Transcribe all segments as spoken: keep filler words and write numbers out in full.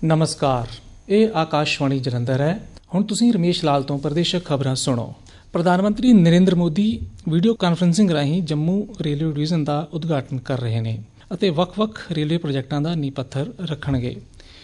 ਨਮਸਕਾਰ, ਇਹ ਆਕਾਸ਼ਵਾਣੀ ਜਲੰਧਰ ਹੈ। ਹੁਣ ਤੁਸੀਂ ਰਮੇਸ਼ ਲਾਲ ਤੋਂ ਪ੍ਰਦੇਸ਼ਕ ਖਬਰਾਂ ਸੁਣੋ। ਪ੍ਰਧਾਨ ਮੰਤਰੀ ਨਰਿੰਦਰ ਮੋਦੀ ਵੀਡੀਓ ਕਾਨਫਰੰਸਿੰਗ ਰਾਹੀਂ ਜੰਮੂ ਰੇਲਵੇ ਡਿਵੀਜ਼ਨ ਦਾ ਉਦਘਾਟਨ ਕਰ ਰਹੇ ਨੇ ਅਤੇ ਵੱਖ-ਵੱਖ ਰੇਲਵੇ ਪ੍ਰੋਜੈਕਟਾਂ ਦਾ ਨੀਂਹ ਪੱਥਰ ਰੱਖਣਗੇ।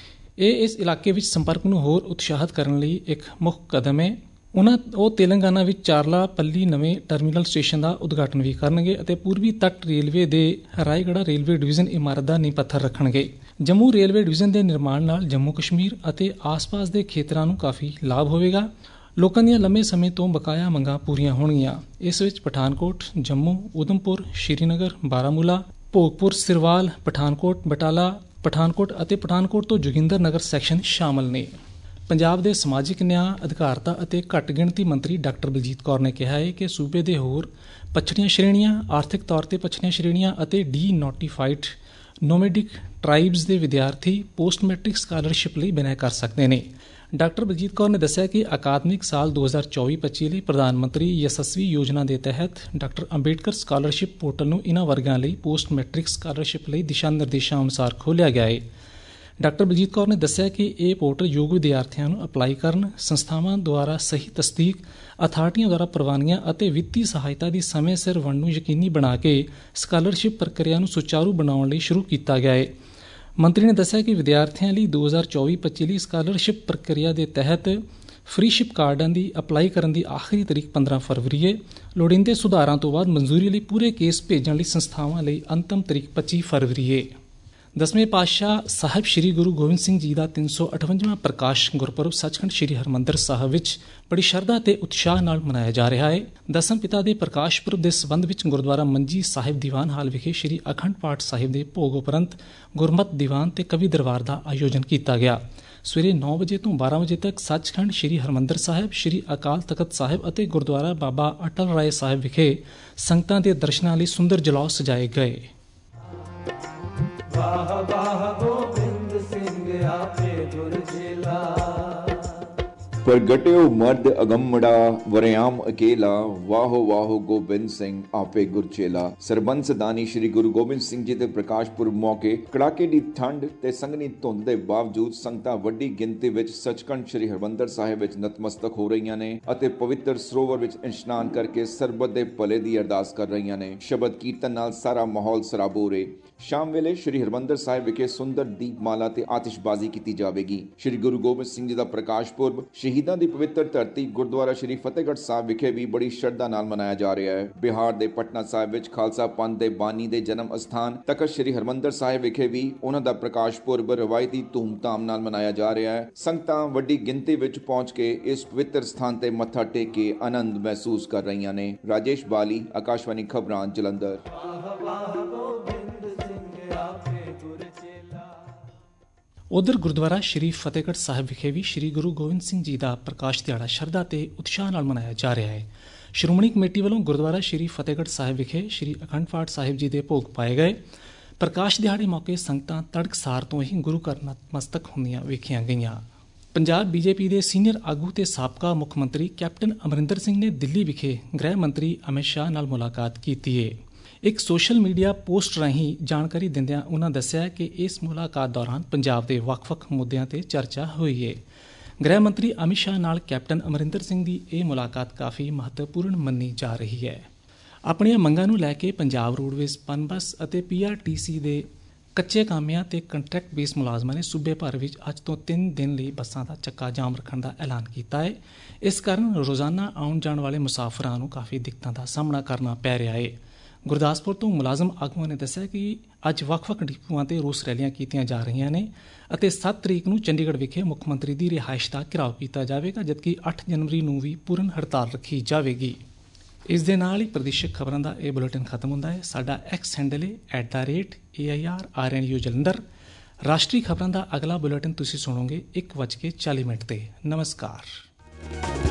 ਇਹ ਇਸ ਇਲਾਕੇ ਵਿੱਚ ਸੰਪਰਕ ਨੂੰ ਹੋਰ ਉਤਸ਼ਾਹਿਤ ਕਰਨ ਲਈ ਇੱਕ ਮੁੱਖ ਕਦਮ ਹੈ। ਉਹਨਾਂ ਉਹ ਤੇਲੰਗਾਨਾ ਵਿੱਚ ਚਾਰਲਾਪੱਲੀ ਨਵੇਂ ਟਰਮੀਨਲ ਸਟੇਸ਼ਨ ਦਾ ਉਦਘਾਟਨ ਵੀ ਕਰਨਗੇ ਅਤੇ ਪੂਰਬੀ ਤੱਟ ਰੇਲਵੇ ਦੇ ਰਾਏਗੜਾ ਰੇਲਵੇ ਡਿਵੀਜ਼ਨ ਇਮਾਰਤ ਦਾ ਨੀਂਹ ਪੱਥਰ ਰੱਖਣਗੇ। ਜੰਮੂ ਰੇਲਵੇ ਡਿਵੀਜ਼ਨ ਦੇ ਨਿਰਮਾਣ ਨਾਲ ਜੰਮੂ ਕਸ਼ਮੀਰ ਅਤੇ ਆਸ-ਪਾਸ ਦੇ ਖੇਤਰਾਂ ਨੂੰ ਕਾਫੀ ਲਾਭ ਹੋਵੇਗਾ। ਲੋਕਾਂ ਦੀਆਂ ਲੰਮੇ ਸਮੇਂ ਤੋਂ ਬਕਾਇਆ ਮੰਗਾਂ ਪੂਰੀਆਂ ਹੋਣਗੀਆਂ। ਇਸ ਵਿੱਚ ਪਠਾਨਕੋਟ, ਜੰਮੂ, ਉਧਮਪੁਰ, ਸ਼੍ਰੀਨਗਰ, ਬਾਰਾਮੂਲਾ, ਭੋਗਪੁਰ, ਸਿਰਵਾਲ, ਪਠਾਨਕੋਟ, ਬਟਾਲਾ, ਪਠਾਨਕੋਟ ਅਤੇ ਪਠਾਨਕੋਟ ਤੋਂ ਜੋਗਿੰਦਰ ਨਗਰ ਸੈਕਸ਼ਨ ਸ਼ਾਮਲ ਨੇ। ਪੰਜਾਬ ਦੇ ਸਮਾਜਿਕ ਨਿਆਂ, ਅਧਿਕਾਰਤਾ ਅਤੇ ਘੱਟ ਗਿਣਤੀ ਮੰਤਰੀ ਡਾਕਟਰ ਬਲਜੀਤ ਕੌਰ ਨੇ ਕਿਹਾ ਹੈ ਕਿ ਸੂਬੇ ਦੇ ਹੋਰ ਪਛੜੀਆਂ ਸ਼੍ਰੇਣੀਆਂ, ਆਰਥਿਕ ਤੌਰ ਤੇ ਪਛੜੀਆਂ ਸ਼੍ਰੇਣੀਆਂ ਅਤੇ ਡੀ ਨੋਟੀਫਾਈਡ ਨੋਮੈਡਿਕ ਟਰਾਈਬਸ ਦੇ ਵਿਦਿਆਰਥੀ ਪੋਸਟ ਮੈਟ੍ਰਿਕ ਸਕਾਲਰਸ਼ਿਪ ਲਈ ਬਿਨੈ ਕਰ ਸਕਦੇ ਨੇ। ਡਾਕਟਰ ਬਲਜੀਤ ਕੌਰ ਨੇ ਦੱਸਿਆ ਕਿ ਅਕਾਦਮਿਕ ਸਾਲ ਦੋ ਹਜ਼ਾਰ ਚੌਵੀ ਪੱਚੀ ਲਈ ਪ੍ਰਧਾਨ ਮੰਤਰੀ ਯਸ਼ਸਵੀ ਯੋਜਨਾ ਦੇ ਤਹਿਤ ਡਾਕਟਰ ਅੰਬੇਡਕਰ ਸਕਾਲਰਸ਼ਿਪ ਪੋਰਟਲ ਨੂੰ ਇਨ੍ਹਾਂ ਵਰਗਾਂ ਲਈ ਪੋਸਟ ਮੈਟ੍ਰਿਕ ਸਕਾਲਰਸ਼ਿਪ ਲਈ ਦਿਸ਼ਾ ਨਿਰਦੇਸ਼ਾਂ ਅਨੁਸਾਰ ਖੋਲ੍ਹਿਆ ਗਿਆ ਹੈ। ਡਾਕਟਰ ਬਲਜੀਤ ਕੌਰ ਨੇ ਦੱਸਿਆ ਕਿ ਇਹ ਪੋਰਟਲ ਯੋਗ ਵਿਦਿਆਰਥੀਆਂ ਨੂੰ ਅਪਲਾਈ ਕਰਨ, ਸੰਸਥਾਵਾਂ ਦੁਆਰਾ ਸਹੀ ਤਸਦੀਕ, ਅਥਾਰਟੀਆਂ ਦੁਆਰਾ ਪ੍ਰਵਾਨੀਆਂ ਅਤੇ ਵਿੱਤੀ ਸਹਾਇਤਾ ਦੀ ਸਮੇਂ ਸਿਰ ਵੰਡ ਨੂੰ ਯਕੀਨੀ ਬਣਾ ਕੇ ਸਕਾਲਰਸ਼ਿਪ ਪ੍ਰਕਿਰਿਆ ਨੂੰ ਸੁਚਾਰੂ ਬਣਾਉਣ ਲਈ ਸ਼ੁਰੂ ਕੀਤਾ ਗਿਆ ਹੈ। ਮੰਤਰੀ ਨੇ ਦੱਸਿਆ ਕਿ ਵਿਦਿਆਰਥੀਆਂ ਲਈ ਦੋ ਹਜ਼ਾਰ ਚੌਵੀ ਪੱਚੀ ਲਈ ਸਕਾਲਰਸ਼ਿਪ ਪ੍ਰਕਿਰਿਆ ਦੇ ਤਹਿਤ ਫ੍ਰੀਸ਼ਿਪ ਕਾਰਡਾਂ ਦੀ ਅਪਲਾਈ ਕਰਨ ਦੀ ਆਖਰੀ ਤਰੀਕ ਪੰਦਰਾਂ ਫਰਵਰੀ ਹੈ। ਲੋੜੀਂਦੇ ਸੁਧਾਰਾਂ ਤੋਂ ਬਾਅਦ ਮਨਜ਼ੂਰੀ ਲਈ ਪੂਰੇ ਕੇਸ ਭੇਜਣ ਲਈ ਸੰਸਥਾਵਾਂ ਲਈ ਅੰਤਮ ਤਰੀਕ ਪੱਚੀ ਫਰਵਰੀ ਹੈ। ਦਸਵੇਂ ਪਾਤਸ਼ਾਹ ਸਾਹਿਬ ਸ੍ਰੀ ਗੁਰੂ ਗੋਬਿੰਦ ਸਿੰਘ ਜੀ ਦਾ ਤਿੰਨ ਸੌ ਅਠਵੰਜਵਾਂ ਪ੍ਰਕਾਸ਼ ਗੁਰਪੁਰਬ ਸੱਚਖੰਡ ਸ੍ਰੀ ਹਰਿਮੰਦਰ ਸਾਹਿਬ ਵਿੱਚ ਬੜੀ ਸ਼ਰਧਾ ਤੇ ਉਤਸ਼ਾਹ ਨਾਲ ਮਨਾਇਆ ਜਾ ਰਿਹਾ ਹੈ। ਦਸਮ ਪਿਤਾ ਦੇ ਪ੍ਰਕਾਸ਼ ਪੁਰਬ ਦੇ ਸਬੰਧ ਵਿੱਚ ਗੁਰਦੁਆਰਾ ਮੰਜੀ ਸਾਹਿਬ ਦੀਵਾਨ ਹਾਲ ਵਿਖੇ ਸ੍ਰੀ ਅਖੰਡ ਪਾਠ ਸਾਹਿਬ ਦੇ ਭੋਗ ਉਪਰੰਤ ਗੁਰਮਤਿ ਦੀਵਾਨ ਤੇ ਕਵੀ ਦਰਬਾਰ ਦਾ ਆਯੋਜਨ ਕੀਤਾ ਗਿਆ। ਸਵੇਰੇ ਨੌ ਵਜੇ ਤੋਂ ਬਾਰਾਂ ਵਜੇ ਤੱਕ ਸੱਚਖੰਡ ਸ੍ਰੀ ਹਰਿਮੰਦਰ ਸਾਹਿਬ, ਸ੍ਰੀ ਅਕਾਲ ਤਖਤ ਸਾਹਿਬ ਅਤੇ ਗੁਰਦੁਆਰਾ ਬਾਬਾ ਅਟਲ ਰਾਏ ਸਾਹਿਬ ਵਿਖੇ ਸੰਗਤਾਂ ਦੇ ਦਰਸ਼ਨਾਂ ਲਈ ਸੁੰਦਰ ਜਲੌਅ ਸਜਾਏ ਗਏ। ਵਾਹ ਵਾਹ ਗੋਬਿੰਦ ਸਿੰਘ ਆਪੇ ਗੁਰ ਚੇਲਾ, ਪ੍ਰਗਟਿਓ ਮਰਦ ਅਗੰਮੜਾ ਵਰਿਆਮ ਅਕੇਲਾ, ਵਾਹੋ ਵਾਹੋ ਗੋਬਿੰਦ ਸਿੰਘ ਆਪੇ ਗੁਰਚੇਲਾ। ਸਰਬੰਸ ਦਾਨੀ ਸ਼੍ਰੀ ਗੁਰੂ ਗੋਬਿੰਦ ਸਿੰਘ ਜੀ ਦੇ ਪ੍ਰਕਾਸ਼ ਪੁਰਬ ਮੌਕੇ ਕੜਾਕੇ ਦੀ ਠੰਡ ਤੇ ਸੰਘਣੀ ਧੁੰਦ ਦੇ ਬਾਵਜੂਦ ਸੰਗਤਾਂ ਵੱਡੀ ਗਿਣਤੀ ਵਿੱਚ ਸੱਚਖੰਡ ਸ਼੍ਰੀ ਹਰਿਮੰਦਰ ਸਾਹਿਬ ਵਿੱਚ ਨਤਮਸਤਕ ਹੋ ਰਹੀਆਂ ਨੇ ਅਤੇ ਪਵਿੱਤਰ ਸਰੋਵਰ ਵਿੱਚ ਇਸ਼ਨਾਨ ਕਰਕੇ ਸਰਬਤ ਦੇ ਭਲੇ ਦੀ ਅਰਦਾਸ ਕਰ ਰਹੀਆਂ ਨੇ। ਸ਼ਬਦ ਕੀਰਤਨ ਨਾਲ ਸਾਰਾ ਮਾਹੌਲ ਸਰਾਬੋਰ ਏ। ਸ਼ਾਮ ਵੇਲੇ ਸ਼੍ਰੀ ਹਰਿਮੰਦਰ ਸਾਹਿਬ ਵਿਖੇ ਸੁੰਦਰ ਦੀਪਮਾਲਾ ਤੇ ਆਤਿਸ਼ਬਾਜ਼ੀ ਕੀਤੀ ਜਾਵੇਗੀ। ਸ਼੍ਰੀ ਗੁਰੂ ਗੋਬਿੰਦ ਸਿੰਘ ਜੀ ਦਾ ਪ੍ਰਕਾਸ਼ ਪੁਰਬ ਸ਼ਹੀਦਾਂ ਦੀ ਪਵਿੱਤਰ ਧਰਤੀ ਗੁਰਦੁਆਰਾ ਸ਼੍ਰੀ ਫਤਿਹਗੜ੍ਹ ਸਾਹਿਬ ਵਿਖੇ ਵੀ ਬੜੀ ਸ਼ਰਧਾ ਨਾਲ ਮਨਾਇਆ ਜਾ ਰਿਹਾ ਹੈ। ਬਿਹਾਰ ਦੇ ਪਟਨਾ ਸਾਹਿਬ ਵਿੱਚ ਖਾਲਸਾ ਪੰਥ ਦੇ ਬਾਨੀ ਦੇ ਜਨਮ ਅਸਥਾਨ ਤਖਤ ਸ਼੍ਰੀ ਹਰਿਮੰਦਰ ਸਾਹਿਬ ਵਿਖੇ ਵੀ ਉਹਨਾਂ ਦਾ ਪ੍ਰਕਾਸ਼ ਪੁਰਬ ਰਵਾਇਤੀ ਧੂਮਧਾਮ ਨਾਲ ਮਨਾਇਆ ਜਾ ਰਿਹਾ ਹੈ। ਸੰਗਤਾਂ ਵੱਡੀ ਗਿਣਤੀ ਵਿੱਚ ਪਹੁੰਚ ਕੇ ਇਸ ਪਵਿੱਤਰ ਸਥਾਨ ਤੇ ਮੱਥਾ ਟੇਕ ਕੇ ਆਨੰਦ ਮਹਿਸੂਸ ਕਰ ਰਹੀਆਂ ਨੇ। ਰਾਜੇਸ਼ ਬਾਲੀ, ਆਕਾਸ਼ਵਾਣੀ ਖਬਰਾਂ, ਜਲੰਧਰ। ਉਧਰ ਗੁਰਦੁਆਰਾ ਸ਼੍ਰੀ ਫਤਿਹਗੜ੍ਹ ਸਾਹਿਬ ਵਿਖੇ ਵੀ ਸ਼੍ਰੀ ਗੁਰੂ ਗੋਬਿੰਦ ਸਿੰਘ ਜੀ ਦਾ ਪ੍ਰਕਾਸ਼ ਦਿਹਾੜਾ ਸ਼ਰਧਾ ਤੇ ਉਤਸ਼ਾਹ ਨਾਲ ਮਨਾਇਆ ਜਾ ਰਿਹਾ ਹੈ। ਸ਼੍ਰੋਮਣੀ ਕਮੇਟੀ ਵੱਲੋਂ ਗੁਰਦੁਆਰਾ ਸ਼੍ਰੀ ਫਤਿਹਗੜ੍ਹ ਸਾਹਿਬ ਵਿਖੇ ਸ਼੍ਰੀ ਅਖੰਡ ਪਾਠ ਸਾਹਿਬ ਜੀ ਦੇ ਭੋਗ ਪਾਏ ਗਏ। ਪ੍ਰਕਾਸ਼ ਦਿਹਾੜੇ ਮੌਕੇ ਸੰਗਤਾਂ ਤੜਕਸਾਰ ਤੋਂ ਹੀ ਗੁਰੂ ਘਰ ਨਤਮਸਤਕ ਹੁੰਦੀਆਂ ਵੇਖੀਆਂ ਗਈਆਂ। ਪੰਜਾਬ ਬੀਜੇਪੀ ਦੇ ਸੀਨੀਅਰ ਆਗੂ ਤੇ ਸਾਬਕਾ ਮੁੱਖ ਮੰਤਰੀ ਕੈਪਟਨ ਅਮਰਿੰਦਰ ਸਿੰਘ ਨੇ ਦਿੱਲੀ ਵਿਖੇ ਗ੍ਰਹਿ ਮੰਤਰੀ ਅਮਿਤ ਸ਼ਾਹ ਨਾਲ ਮੁਲਾਕਾਤ ਕੀਤੀ ਹੈ। ਇੱਕ ਸੋਸ਼ਲ ਮੀਡੀਆ ਪੋਸਟ ਰਾਹੀਂ ਜਾਣਕਾਰੀ ਦਿੰਦਿਆਂ ਉਨ੍ਹਾਂ ਦੱਸਿਆ ਕਿ ਇਸ ਮੁਲਾਕਾਤ ਦੌਰਾਨ ਪੰਜਾਬ ਦੇ ਵੱਖ-ਵੱਖ ਮੁੱਦਿਆਂ ਤੇ ਚਰਚਾ ਹੋਈ ਹੈ। ਗ੍ਰਹਿ ਮੰਤਰੀ ਅਮਿਤ ਸ਼ਾਹ ਨਾਲ ਕੈਪਟਨ ਅਮਰਿੰਦਰ ਸਿੰਘ ਦੀ ਇਹ ਮੁਲਾਕਾਤ ਕਾਫੀ ਮਹੱਤਵਪੂਰਨ ਮੰਨੀ ਜਾ ਰਹੀ ਹੈ। ਆਪਣੀਆਂ ਮੰਗਾਂ ਨੂੰ ਲੈ ਕੇ ਪੰਜਾਬ ਰੋਡਵੇਜ਼, ਪਨਬੱਸ ਅਤੇ ਪੀ ਆਰ ਟੀ ਸੀ ਦੇ ਕੱਚੇ ਕਾਮਿਆਂ ਤੇ ਕੰਟਰੈਕਟ ਬੇਸ ਮੁਲਾਜ਼ਮਾਂ ਨੇ ਸੂਬੇ ਭਰ ਵਿੱਚ ਅੱਜ ਤੋਂ ਤਿੰਨ ਦਿਨ ਲਈ ਬੱਸਾਂ ਦਾ ਚੱਕਾ ਜਾਮ ਰੱਖਣ ਦਾ ਐਲਾਨ ਕੀਤਾ ਹੈ। ਇਸ ਕਾਰਨ ਰੋਜ਼ਾਨਾ ਆਉਣ ਜਾਣ ਵਾਲੇ ਮੁਸਾਫਰਾਂ ਨੂੰ ਕਾਫੀ ਦਿੱਕਤਾਂ ਦਾ ਸਾਹਮਣਾ ਕਰਨਾ ਪੈ ਰਿਹਾ ਹੈ। ਗੁਰਦਾਸਪੁਰ ਤੋਂ ਮੁਲਾਜ਼ਮ ਆਗੂਆਂ ਨੇ ਦੱਸਿਆ ਕਿ ਅੱਜ ਵੱਖ-ਵੱਖ ਡਿਪੂਆਂ ਤੇ ਰੋਸ ਰੈਲੀਆਂ ਕੀਤੀਆਂ ਜਾ ਰਹੀਆਂ ਨੇ ਅਤੇ ਸੱਤ ਤਰੀਕ ਨੂੰ ਚੰਡੀਗੜ੍ਹ ਵਿਖੇ ਮੁੱਖ ਮੰਤਰੀ ਦੀ ਰਿਹਾਇਸ਼ ਦਾ ਘਿਰਾਓ ਕੀਤਾ ਜਾਵੇਗਾ, ਜਦਕਿ ਅੱਠ ਜਨਵਰੀ ਨੂੰ ਵੀ ਪੂਰਨ ਹੜਤਾਲ ਰੱਖੀ ਜਾਵੇਗੀ। ਇਸ ਦੇ ਨਾਲ ਹੀ ਪ੍ਰਦੇਸ਼ਕ ਖਬਰਾਂ ਦਾ ਇਹ ਬੁਲੇਟਿਨ ਖਤਮ ਹੁੰਦਾ ਹੈ। ਸਾਡਾ ਐਕਸ ਹੈਂਡਲ ਹੈ at the rate A I R R N U Jalandhar. ਰਾਸ਼ਟਰੀ ਖਬਰਾਂ ਦਾ ਅਗਲਾ ਬੁਲੇਟਿਨ ਤੁਸੀਂ ਸੁਣੋਗੇ ਇੱਕ ਵੱਜ ਕੇ ਚਾਲੀ ਮਿੰਟ ਤੇ। ਨਮਸਕਾਰ।